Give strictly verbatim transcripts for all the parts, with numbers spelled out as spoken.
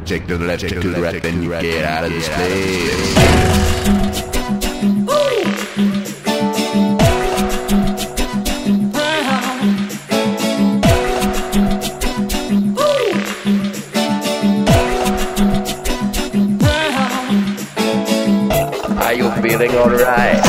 Take the left, take the right, and you get out of this place. Are you feeling alright?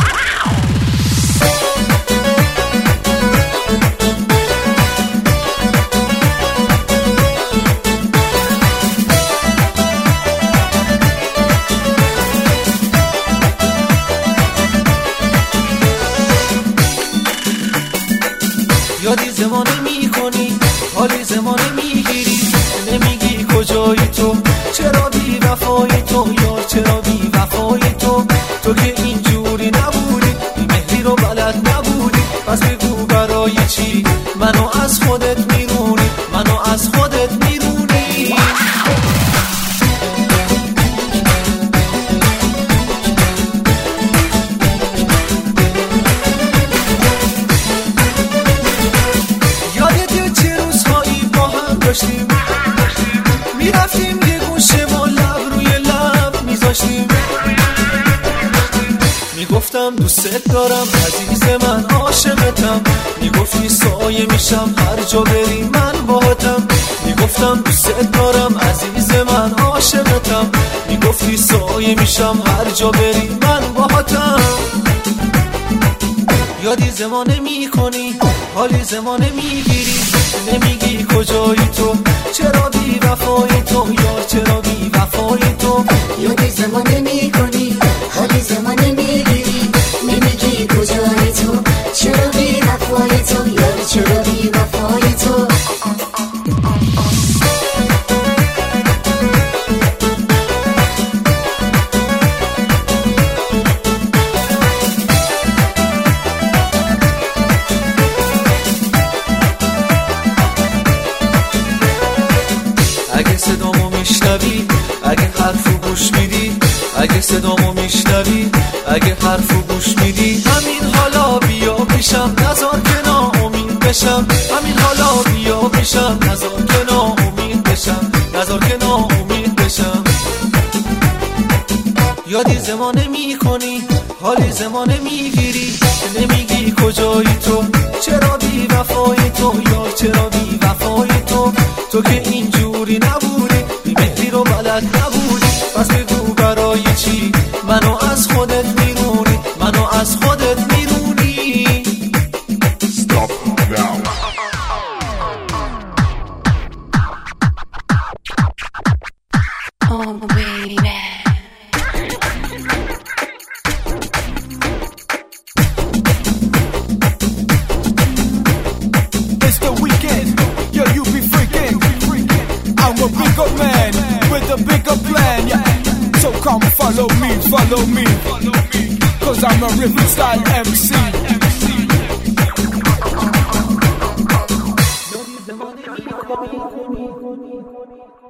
یادی زمانه می کنی، حالی زمانه می گیری، نمیگی کجایی تو، چرا بی وفای تو یار، چرا بی وفای تو، تو که اینجوری نبودی، بی مهری رو بلد نبودی، پس بگو برای چی منو از خودت میرونی، منو از خودت میرونی. میرفتیم یه گوشه با لب روی لب میذاشتیم، میگفتم دوست دارم عزیز من عاشقتم، میگفتی سایه میشم هر جا بری من باهاتم، میگفتم دوست دارم عزیز من عاشقتم، میگفتی سایه میشم هر جا بری من باهاتم. یادی زمانه میکنی، حالی زمانه میگیری، نمیگی کجایی تو، چرا بی وفای تو یار، چرا بی وفای تو. یادی زمانه میکنی، حالی زمانه میگیری، نمیگی کجایی تو، چرا بی وفای تو یار، چرا بی وفای تو. اگه صدامو میشنوی، اگه حرفو گوش میدی، اگه صدامو میشنوی، اگه حرفو گوش میدی، همین حالا بیا پیشم، نذار که ناامید بشم، همین حالا بیا پیشم، نذار که ناامید بشم، نذار که ناامید بشم. یادی زمانه میکنی، حالی زمانه میگیری، نمیگی کجایی تو، چرا بی وفای تو یار، چرا بی وفای تو، تو که اینجوری نبودی، بی مهری رو بلد نبودی، پس بگو برای چی منو از خودت میرونی، منو از خودت میرونی. Stop now. Oh baby. It's the weekend, yo, you be freaking. I'm a bigger man with a bigger plan, yeah. So come follow me, follow me, cause I'm a rhythm style M C. یادی زمانه میکنی